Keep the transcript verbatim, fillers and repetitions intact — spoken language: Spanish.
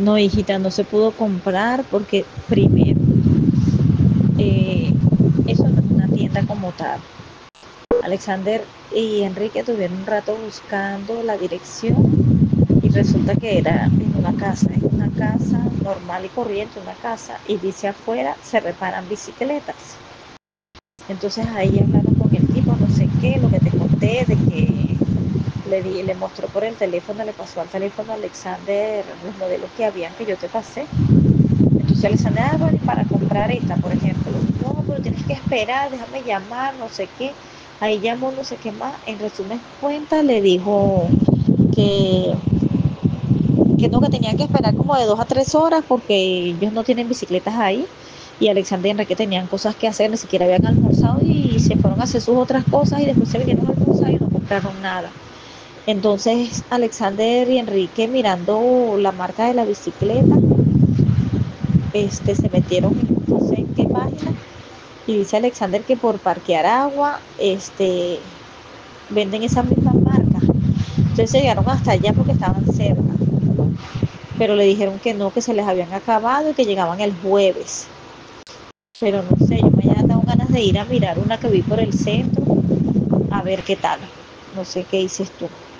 No, hijita, no se pudo comprar porque primero, eh, eso no es una tienda como tal. Alexander y Enrique tuvieron un rato buscando la dirección y resulta que era en una casa, en una casa normal y corriente, una casa, y dice afuera se reparan bicicletas. Entonces ahí hablaron con el tipo, no sé qué, lo que te conté, de que le, di, le mostró por el teléfono, le pasó al teléfono a Alexander los modelos que habían que yo te pasé. Entonces Alexander, ah, bueno, y para comprar esta, por ejemplo, no, pero tienes que esperar, déjame llamar, no sé qué. Ahí llamó, no sé qué más. En resumen cuenta, le dijo que, que no, que tenían que esperar como de dos a tres horas porque ellos no tienen bicicletas ahí. Y Alexander y Enrique tenían cosas que hacer, ni siquiera habían almorzado y se fueron a hacer sus otras cosas y después se vinieron a almorzar y no compraron nada. Entonces Alexander y Enrique mirando la marca de la bicicleta, este, se metieron en no sé en qué página y dice Alexander que por parquear agua, este, venden esas mismas marcas. Entonces se llegaron hasta allá porque estaban cerca, pero le dijeron que no, que se les habían acabado y que llegaban el jueves. Pero no sé, yo mañana tengo ganas de ir a mirar una que vi por el centro, a ver qué tal. No sé qué dices tú.